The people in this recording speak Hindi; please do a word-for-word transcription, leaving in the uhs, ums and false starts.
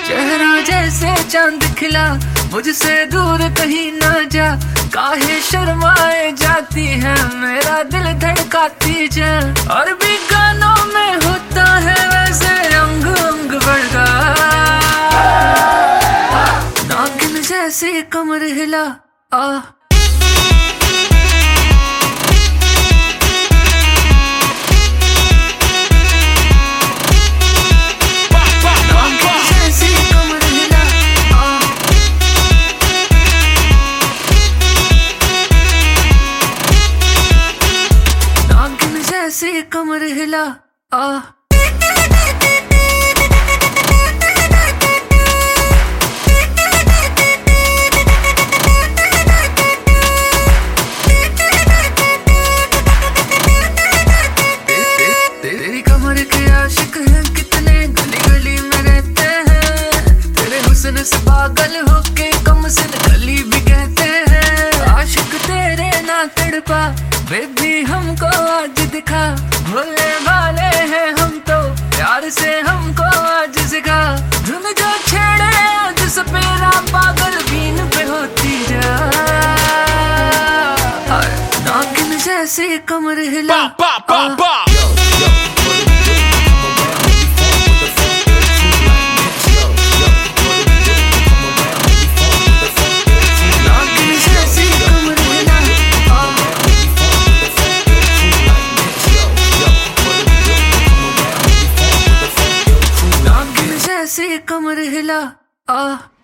चेहरा जैसे चांद खिला, मुझसे दूर कहीं ना जा। काहे शर्माए जाती है, मेरा दिल धड़काती जा। और भी गानों में होता है वैसे अंग अंग बड़का, नागिन जैसी कमर हिला आ। ऐसी कमर हिला आ। तेरी कमर के आशिक हैं कितने, गली गली में रहते हैं। तेरे हुस्न से पागल होके कम से गली भी कहते हैं। आशिक तेरे ना तड़पा बेबी हमको आज दिखा, भोले भाले हैं हम तो प्यार से हमको आज सिखा। धुन जो छेड़े आज सपेरा, पागल बीन पे होती जा। नागिन जैसी कमर हिला बा, बा, बा, बा। ऐसी कमर हिला आ।